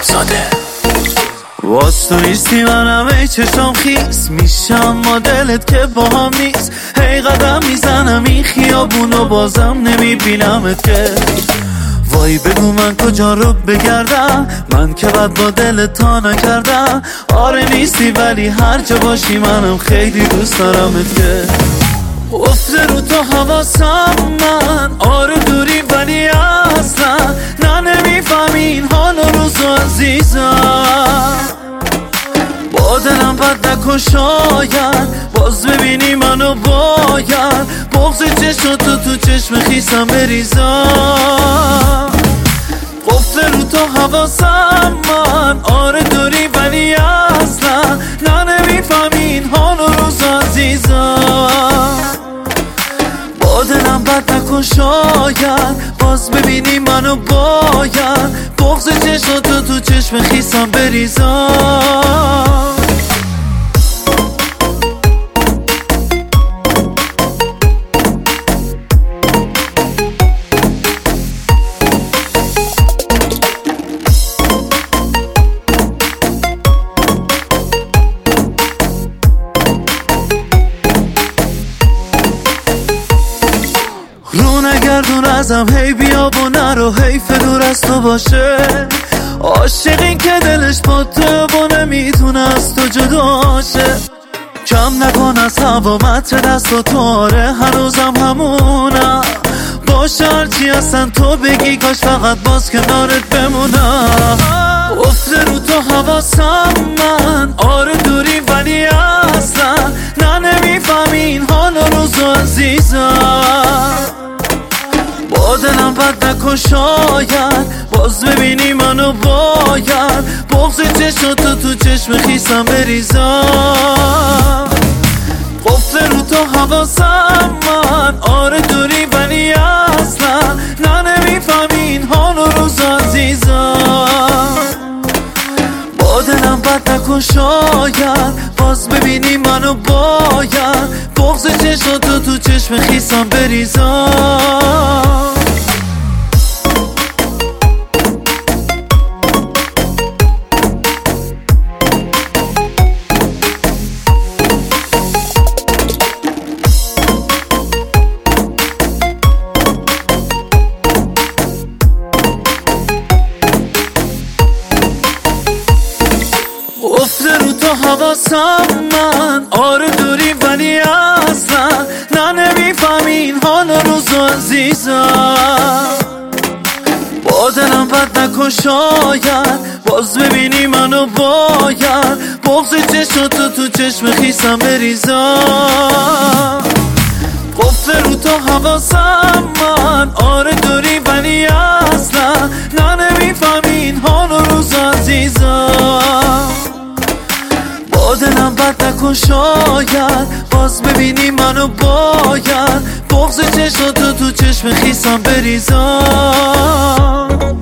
زاده. واس تو نیستی منم ای چشم خیس میشم ما دلت که با هم نیست. هی قدم میزنم این خیابونو بازم نمیبینمت که. وای بگو من کجا رو بگردم، من که بد با دلت تا نکردم. آره نیستی ولی هر جا باشی منم خیلی دوست دارمت که. افته رو تو حواسم من، آره دوری ولی اصلا نه نمیفهمین حال و روزو عزیزم. با دلم بد نکن شاید باز ببینی منو باید بغض چشم تو چشم خیسم بریزم. قفل رو تو حواسم من، آره دوری ولی اصلا نه نمیفهمین حال و روز عزیزم. با دلم بد نکن شاید باز ببینی منو باید بغض چشم تو چشم خیسم بریزم. رو نگردون ازم هی بیا و نرو، حیف دور از تو باشه. عاشقین که دلش با تو و نمیتونه از تو جدا شه. کم نکن از هوا متر دست و تاره هنوزم همونم. باشه هرچی هستن تو بگی کاش فقط باز کنارت بمونم. افته رو تو حواسم من، آره دوری ولی اصلا نه نمیفهمین حال و روزو عزیزم. با دلم بد نکن شاید باز ببینی منو باید بغض چشم تو چشم خیسم بریزم. قفل رو تو حواسم من، آره دوری ولی اصلا نه نمیفهمین حال و روز عزیزم. با دلم بد نکن شاید باز ببینی منو باید بغض چشم تو چشم خیسم بریزم. افته رو تو حواسم من، آره دوری ولی اصلا نه نمیفهمین حال روزو عزیزم. با دلم بد نکن شاید باز ببینی منو باید بغض چشم تو چشم خیسم بریزم. قفل رو تو حواسم من، آره دوری ولی اصلا نه نمیفهمین حال و روز عزیزم. با دلم بد نکن شاید باز ببینی منو باید بغض چشم تو چشم خیسم بریزم.